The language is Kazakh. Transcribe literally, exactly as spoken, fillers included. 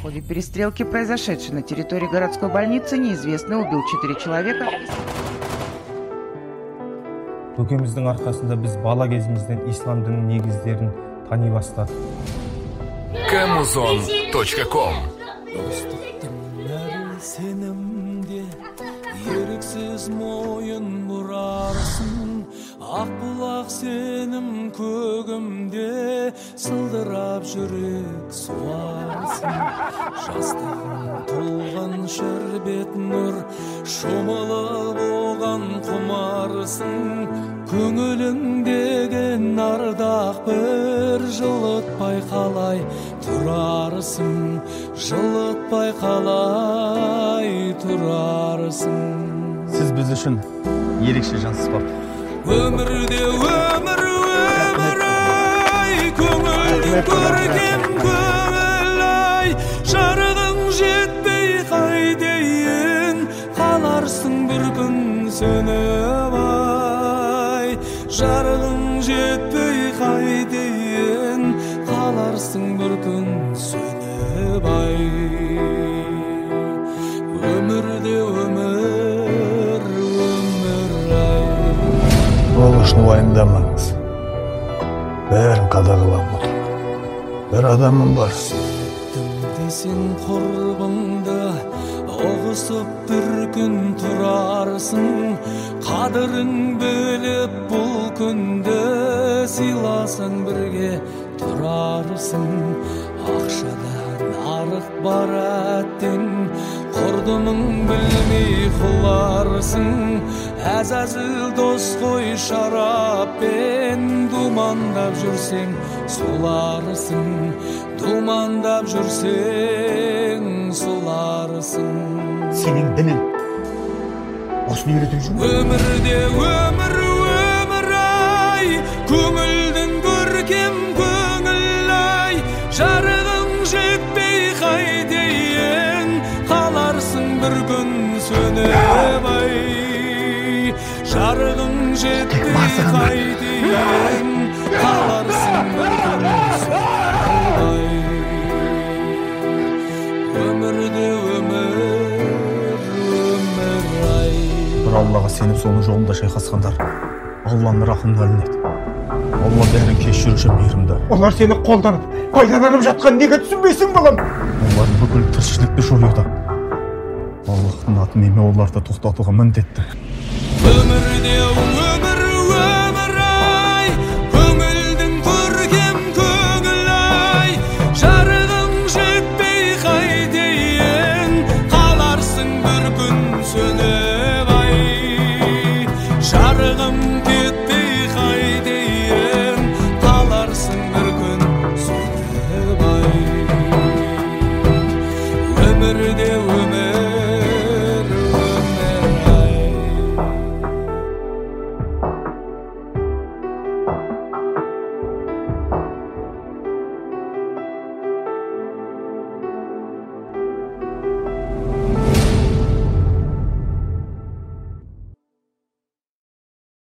ходе перестрелки, произошедшей на территории городской больницы, неизвестный убил четыре человека. Көкеміздің арқасында біз бала кезімізден ислам дінінің негіздерін тани бастадық. камузон точка ком Сенімде еріксіз мойын бұрарсың, ақ бұлақ сенім көгімде сылдырап жүрек суарсың. Жастығың толған шербет нұр, шомылып оған құмарсың. Көңіліңдегі ардақ бір жылытпай қалай тұрарсың, жылытпай қалай тұрарсың. Сіз біз үшін ерекше жансыз бар. Өмірде өмір өмір ай, көңілдің көркем көңіл ай, жарығың жетпей қайдейін, қаларсың бір күн сөніп ай. Жарығың жетпей қайдейін, қаларсың бір күн сөніп ай. Өмірде өмір өмір ай. Ол үшін уайымдамаңыз. Бәрін қадағалап отырмын. Бір адамым бар. Сүйттім десең құрбыңды, оғысып бір күн тұрарсың. Қадірін біліп бұл күнді, сыйласаң бірге тұрарсың. Ақшадан арық бар әттең, құрдымың білмей құларсың. Әзәзіл дос қой шараппен, думандап жүрсең соларсың. Думандап жүрсең соларсың. Сенің дінің осыны үйретіп жүрмін. Өмірде өмір өмір ай, көңілдің көркем көңіл ай, жарығың жетпей қайдейін, қаларсың бір күн сөніп ай. Жарығың жетпей қайдейін, қаларсың бір күн сөніп ай. Өмірде өмір өмір ай. Бір Аллаға сеніп соның жолында шайқасқандар Алланың рахымына ілінеді. Алла бәрін кешіруші мейірімді. Олар сені қолданып, пайдаланып жатқан неге түсінбейсің балам? Олар бүкіл тіршілікті жоюда. Аллахтың атын еме оларды тоқтатуға міндетті. Өмірде өмір өмір ай, көңілдің көркем көңіл ай, жарығың жетпей қайдейін, қаларсың бір күн сөніп ай. Жарығым кет